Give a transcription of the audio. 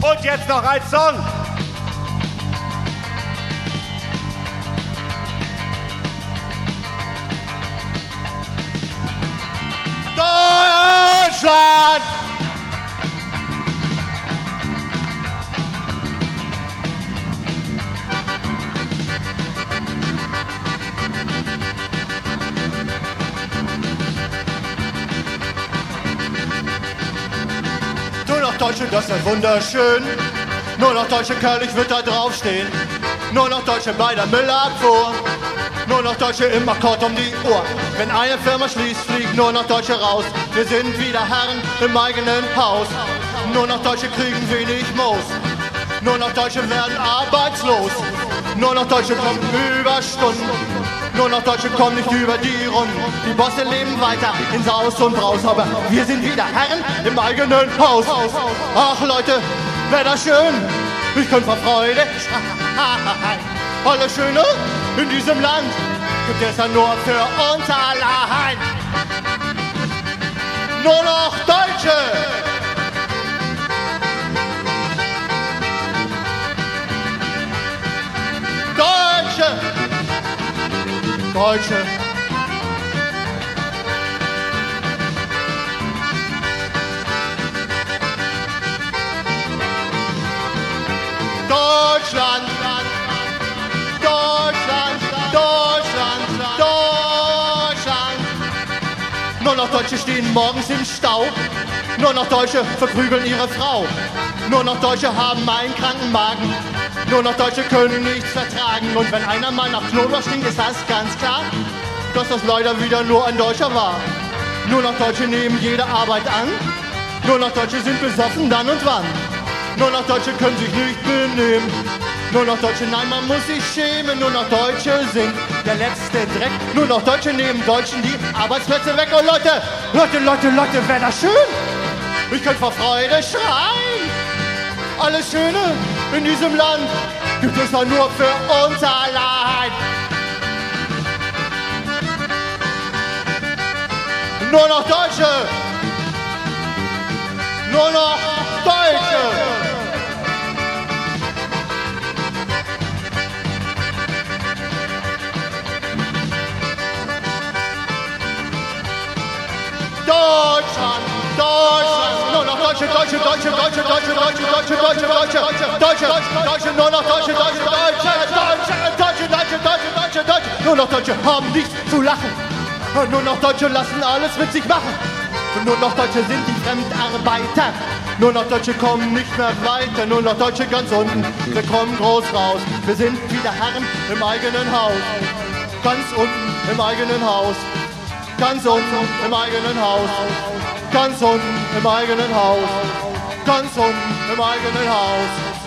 Und jetzt noch ein Song. Deutschland! Nur noch Deutsche, das ist wunderschön. Nur noch deutsche Kerl, ich würd da draufstehen. Nur noch Deutsche bei der Müllabfuhr. Nur noch Deutsche im Akkord um die Uhr. Wenn eine Firma schließt, fliegen nur noch Deutsche raus. Wir sind wieder Herren im eigenen Haus. Nur noch Deutsche kriegen wenig Moos. Nur noch Deutsche werden arbeitslos. Nur noch Deutsche kommen über Stunden. Nur noch Deutsche kommen nicht über die Runden. Die Bosse leben weiter in Saus und Braus. Aber wir sind wieder Herren im eigenen Haus. Ach Leute, wär das schön. Ich könnte vor Freude schreien. Alles Schöne in diesem Land gibt es ja nur für uns allein. Nur noch Deutsche. Deutsche. Deutsche. Deutschland. Deutschland, Deutschland, Deutschland. Nur noch Deutsche stehen morgens im Stau. Nur noch Deutsche verprügeln ihre Frau. Nur noch Deutsche haben einen kranken Magen. Nur noch Deutsche können nichts vertragen. Und wenn einer mal nach Knoblauch stinkt, ist das ganz klar, dass das leider wieder nur ein Deutscher war. Nur noch Deutsche nehmen jede Arbeit an. Nur noch Deutsche sind besoffen dann und wann. Nur noch Deutsche können sich nicht benehmen. Nur noch Deutsche, nein, man muss sich schämen. Nur noch Deutsche sind der letzte Dreck. Nur noch Deutsche nehmen Deutschen die Arbeitsplätze weg. Oh Leute, Leute, Leute, Leute, wär das schön. Ich könnte vor Freude schreien. Alles Schöne in diesem Land gibt es doch nur für uns allein. Nur noch Deutsche. Nur noch Deutsche. Deutschland, Deutschland, nur noch Deutsche, Deutsche, Deutsche, Deutsche, Deutsche, Deutsche, Deutsche, Deutsche, Deutsche, Deutsche, Deutsche, nur noch Deutsche, Deutsche, Deutsche, Deutsche, Deutsche, Deutsche, Deutsche, Deutsche, Deutsche, nur noch Deutsche haben nichts zu lachen. Und nur noch Deutsche lassen alles mit sich machen. Und nur noch Deutsche sind die Fremdarbeiter. Nur noch Deutsche kommen nicht mehr weiter. Nur noch Deutsche ganz unten, wir kommen groß raus. Wir sind wieder Herren im eigenen Haus. Ganz unten im eigenen Haus. Ganz unten im eigenen Haus. Ganz unten im eigenen Haus. Ganz unten im eigenen Haus.